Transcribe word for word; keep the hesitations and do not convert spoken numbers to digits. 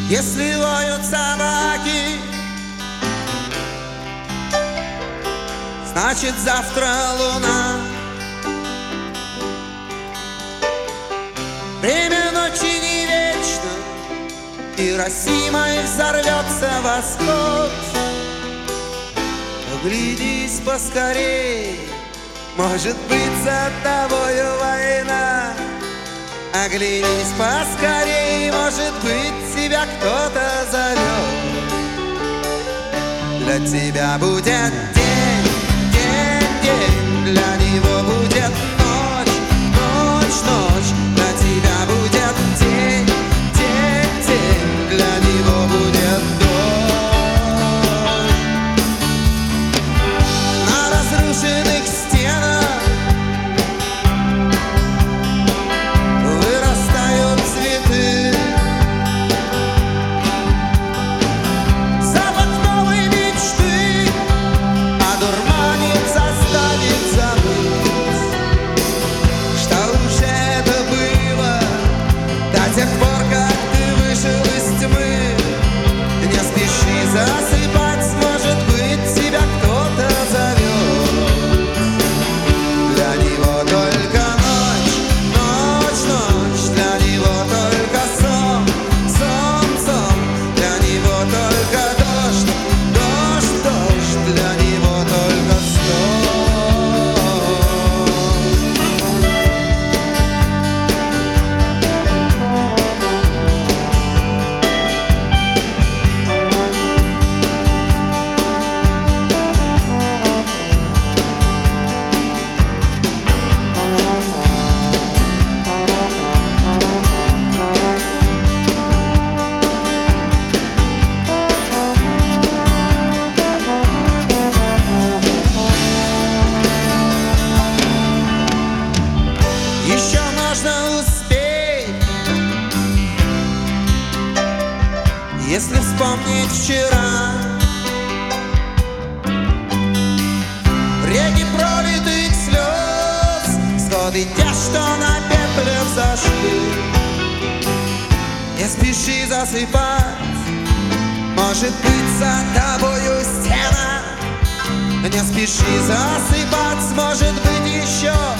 Если воют собаки, значит завтра луна. Время ночи не вечно, Хиросимой взорвется восход. Оглянись поскорей, может быть, за тобою война. Оглянись поскорей, может быть, тебя кто-то зовет. Для тебя будет день, день, день, для него будет ночь, ночь, ночь. Для тебя будет день, день, день, для него будет дождь. На разрушенных стенах вырастают цветы. Запах новой мечты одурманит, заставит забыть, что уже это было до тех пор, как ты вышел из тьмы. Не спеши засыпать, может быть, тебя кто-то зовет. Для него только ночь, ночь, ночь. Для него только сон, сон, сон. Для него только дождь, дождь, дождь. Для него только сон. Еще можно успеть, если вспомнить вчера реки пролитых слез, всходы те, что на пепле взошли. Не спеши засыпать, может быть, за тобою стена. Не спеши засыпать, может быть, еще